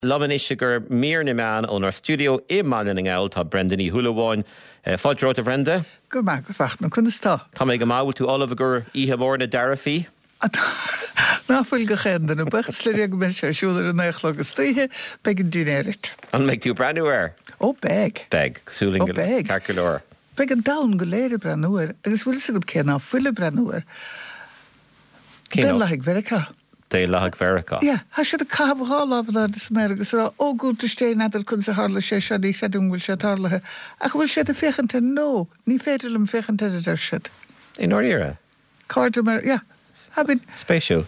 Lamanisha gur mír man on our studio in Manning out tá Brendan í Hulaháin. Fodrot a Brenda? Go mag go fach na kunsta. Tá mé go máil tú Oliver gur ihe mórna Darafi? Náfuil go chéndan na buchsle go me sé siúlar an échlagus títhe be an dinéirit. An make tú brandúir? Ó beg. Beg, súling go calculor. Be an dawn go léire brandúir, agus bhfuil sa go céná fuile brandúir. Dé leigh Verica. Dé leigh Verica. Ja, ha sé a cabhá lá san agus rá ógúta sté nadidir chun sa hála sé se dí sé bhfuil sé tarlathe. Ach bhfuil sé a fechanta nó, ní féidir am fechanta ar siad. In orire? Carter mar, ja. Spatial.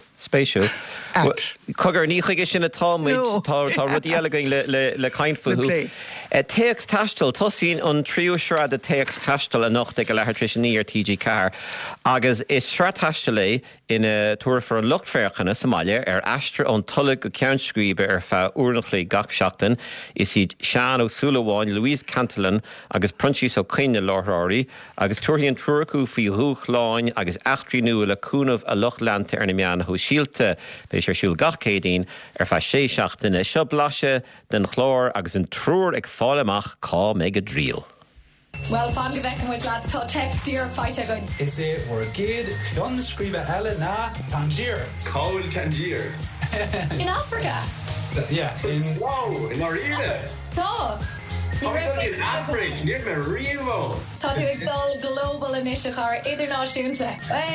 Cogur ní chuige sin atá tá rudí eile le cainfuú. Teach tastal tosín an tríú sra de teach tastal a nocht ag go lehartrisinní ar TG Car. Agus is sra tastal ina túir for an luchtfeirchanna Somalia ar astra an tulla go ceannscríbe ar fe úrnachlaí gach seachtain is iad Sean ó Súlaháin, Louise Cantalan agus Prunchís ó Caine Lortháirí agus tuairhíonn trúrcú faoi húch láin agus achtrií nua le cúnamh a luchlánta ar na meánna thu síalta béis ar siúil gach cédaoin ar fe sé seachtainna seo blaise den chlór agus an trúr ag fáil amach cá méid a dríal. Well, fan geveckan with lads tá text dear fight going. Is it or gid don scriba ella na Tangier. Call Tangier. In Africa. Yeah, in wow, in Arena. Tá. In Africa, near Marivo. Tá tú ag dul global initiative idirnáisiúnta.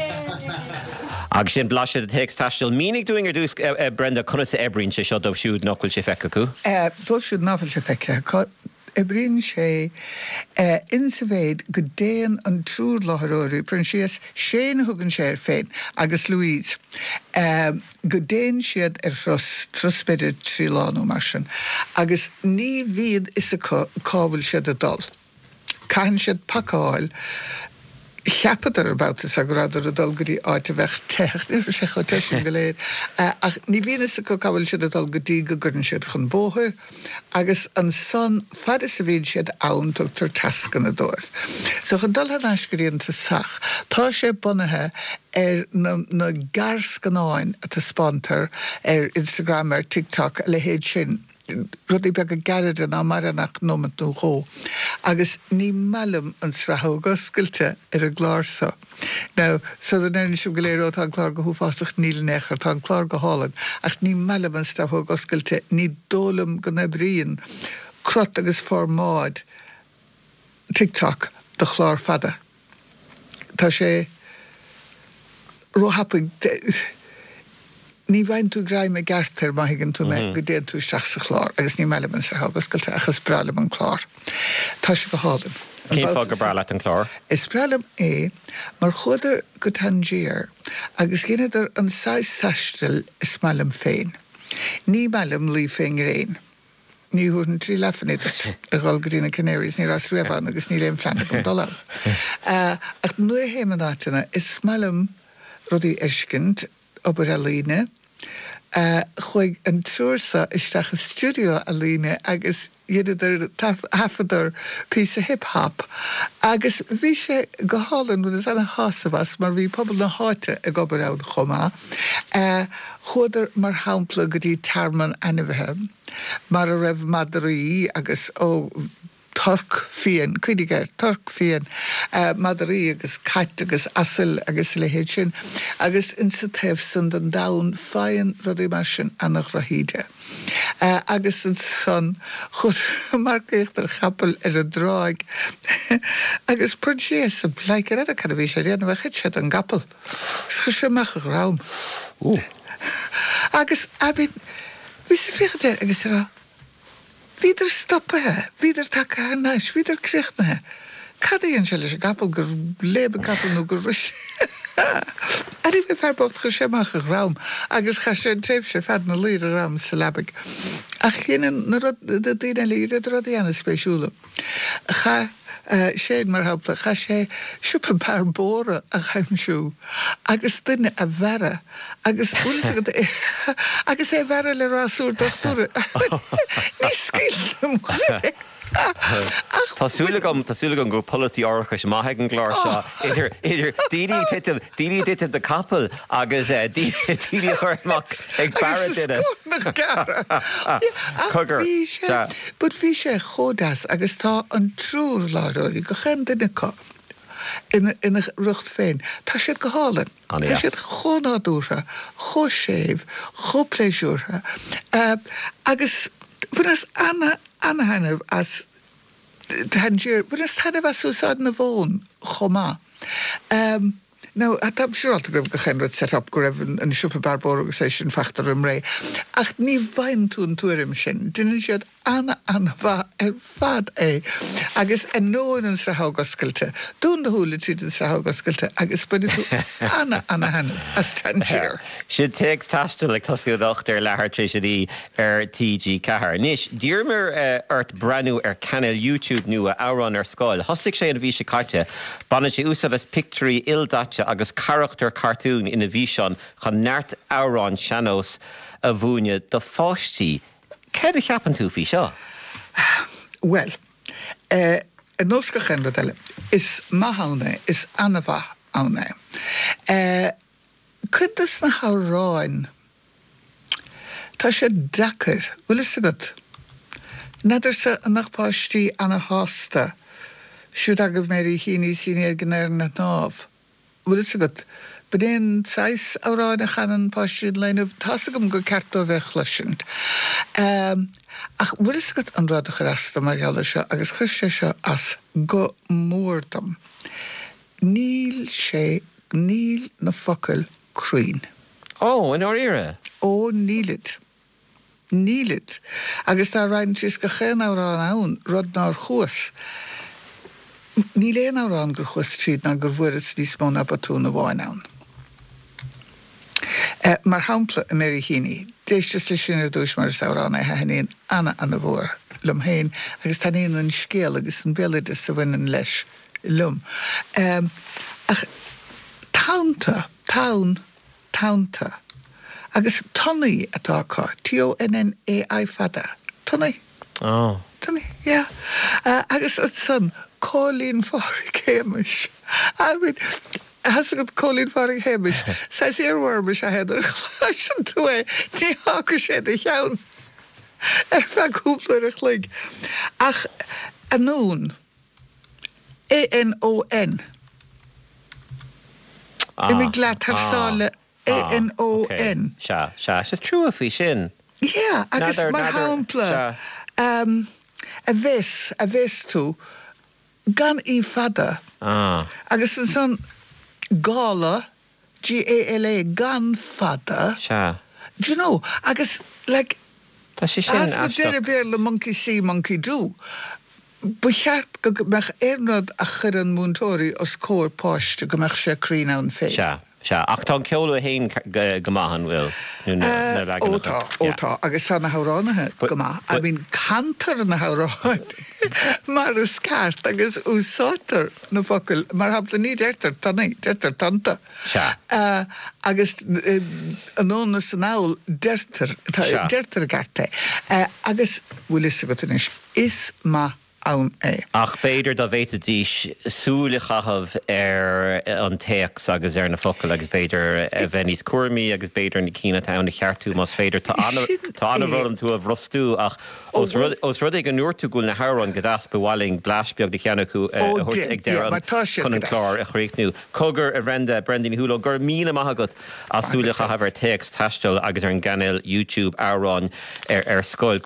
Agus sin blaise de text tastal mínig doing ar dús Brenda conna sa ebrin sé seo dómh siúd nachfuil sé feice acu? Dul siúd nachfuil sé feice. Ebrin sé in sa bhéid go déan an trúr láthróirí Prunchís séna thugann sé ar féin agus Louise. Go déan siad ar truspeidir trílánú mar sin. Agus ní bhíad is a cábhail siad a dul. Caitheann siad pacáil cheapadar about is a gradar a dul gorí áite bheith techt, ní sé chu teisiú go léir. Ach ní bhíon is a cábhail siad a dul go dtí go gurn siad chun bóthir, agus an son fad is a bhíon siad ann tar tascan a dóibh. So chun dul an eisciríonnta sach, tá sé bunathe ar na garscanáin a tá spántar ar Instagram ar TikTok le héad sin. Rudí beag a garad an amaranach nómant nó hó. Agus ní melam an srathó goscailte ar a glársa. Now, so the nern siw galéir tá glár go húfásach níl nechar, tá glár go hálan, ach ní melam an srathó goscailte, ní dólam go nebríon, crot agus formáid TikTok de chlár fada. Tá sé rohapig ní bhain tú graim me gartar maigan tú me go déan tú seach sa chlár, agus ní meile an sa haguscailte achas bralam an chlár. Tá sé go hálan. Cén fág go bralat an chlár? Is bralam mar chuidir go Tangier, agus gineidir an 6 saistil is melam féin. Ní melam lí féin réin. Ní húrn trí lefanidit ar gáil gorína Canaries ní rás ruebán agus ní léim fleanna go dola. Ach nuair héman átainna is melam rudí eiscint ob ar a líne, chuig an trúrsa isteach a studio a líne agus iadidir hafadar piece of hip-hop. Agus bhí sé go hálan bud is anna hásavas mar bhí pobl na háite a gobar ád chomá. Chuidir mar hampla gotí tarman anibhethe, mar a raibh madarí agus Turk fian, cuidigar Turk fian, madarí agus cait agus asil agus le héad sin, agus in sa taobh san den dawn fain rudí mar sin annach rahíide. Agus in son chud marcécht ar chapel ar a dráig, agus Prunchís a bleicar ar a cadh bhí sé réanamh chud siad an gapel. Chu sé meach a rám. Agus abin, bhí sa fichad agus ra, Víidir stoppathe, víidir take ar náis, víidir críochnathe. Cad íon se leis a gapal gur lébe gapal nó gur ris. A rí bh fearbocht chu séach a rám, agus cha sé tréimh sé fad na lír a rám sa labig. Ach chéanaan na dtíine lír a rud dhéana spéisiúla. Cha sé mar hapla, cha sé siúpa pár bóra a chaimsú, agus duine a bhera, agus agus é bhera le rásúr dochtúra. Ní scílam chuir. Tásúla go policy orchas maithe an gláir seo idir dírí titim de capel agus dírí chuirmach ag bara duine. Bud bhí sé chodas agus tá an trúr láirí go chan duine ina rucht féin. Tá siad go hálan. Tá siad chonádúra, cho séh, cho pléisiúra. Agus bhunas anhanamh as tangier, bhunas tanamh as úsáid na bhón chomá. No, I'm sure I'll go ahead set up go raibh an siúpa barbór agus é sin feachtar ré. Ach ní bhain tún tuairim sin, duine siad anna bha fad é. Agus an nóin an srathgoscailte, dún na húla tríd an srathgoscailte, agus buine tú anna hanna as tangier. Siad teag taistil ag tosíodacht lethir trísidí TG Cahar. Nis, díirmar ort breanú canal YouTube nua áran scoil. Thosig sé an bhí sé caite, banna sé úsad as picturí ildáte agus character cartoon ina bhí seán chun neart árán seanós a bhúine do fáistí. Céad a cheapan tú fí seo? Well, an nósca chéanna eile is maithana is anamha anna. Cudas na háráin tá sé dachar, bhfuil is agad. Nadidir sa nachpáistí anna hásta siúd agah mérí híní síní gnéir na náb. Bhfuil is agad. Bidéon 6 áráin a chanan páistí leinmh tasagam go ceartó bheith chluisiint. Ach bhfuil is agad an rád a churasta mar geala seo agus chuir sé seo as go mórdam. Níl na focail cruin. Oh, in áíire? Ó, nílid. Agus tá rainn tris go chéan árán ann rud náir chuas. Ní léon árán gur chuas tríd na gur bhuiras níos mó na batún na bháin ann. Mar hampla a mérí híní, déiste sa sin dúis mar is árán a henaíon anna bhór lum héin, agus tá éon an scéal agus an béide sa bhainean leis lum. Ach tánta, agus tunnaí atá cá, T-O-N-N-A-I fada. Tunnaí. Oh. Tunnaí, yeah. Agus at son, Colleen Farrig Hamish. I mean, has got Colleen Farrig Hamish. Says here wormish I had a chlashin to a ní háca sé de cheann. Fe cúpla chlig. Ach, anún. A-N-O-N. Imi glad tarsále A-N-O-N. Sha, she's true of fi sin. Yeah, agus mar hampla. A vis tú, gan I fada. Agus an son Gala, G-A-L-A, gan fada. Sha. Do you know, agus, like, as the bear le monkey see, monkey do. Bucheart go mech éarnad a churan múntóirí os cóir páiste go mech sé crín an fé. Se, ach tá ceolú a héin gomahan bhfuil. Ótá, agus tá na háránathe gomá. I mean, cantar na hárán. Mar is ceart agus úsátar na focail. Mar hapla ní deirtar tanta. Agus anóna san áil deirtar garte. Agus bhfuil is go is má ann é. Ach beidir da bhéta díos súla chahabh an teacs agus na focail agus beidir bhenís cuairmí agus beidir na cína tá na cheartú más féidir tá anna bhfuilm tú a bhrostú ach os rud ag an nuirtú gúil na hárán go das bhhaling blasbeag de cheannachú ag deir chun an chlár a chréicnú. Cogur a renda Brendan Húlo gur míle maithagat a súla chahabh teacs taistil agus an ganil YouTube árán scoil.